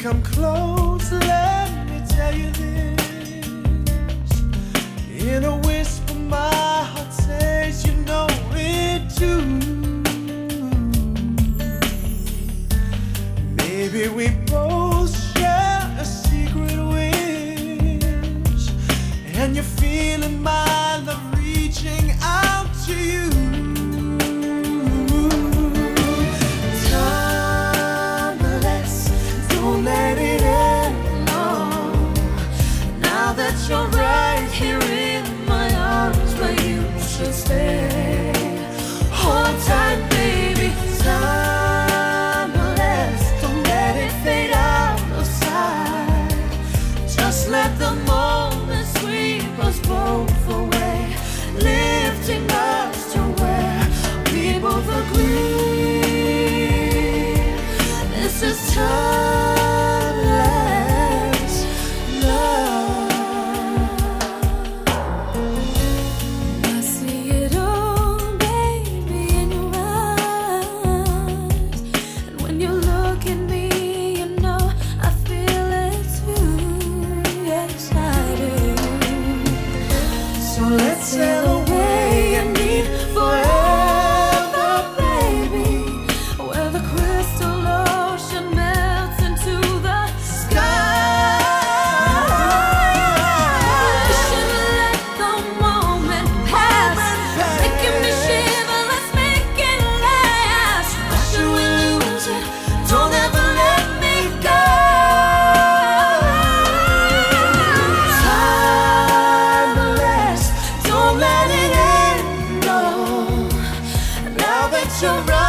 come close, let me tell you this. In a whisper, my heart says you know it too. Maybe we both share a secret wish, and you're feeling my love reaching out to you. You're right here in my arms where you should stay. Hold tight, baby, timeless. Don't let it fade out of sight. Just let the moment sweep us both away, lifting us to where we both agree. This is timeless love. So let's sail away and meet forever, baby, where the crystal ocean melts into the sky. We should let the moment pass, making me shiver, let's make it last. Why should we lose it? Don't ever let me go. you're right.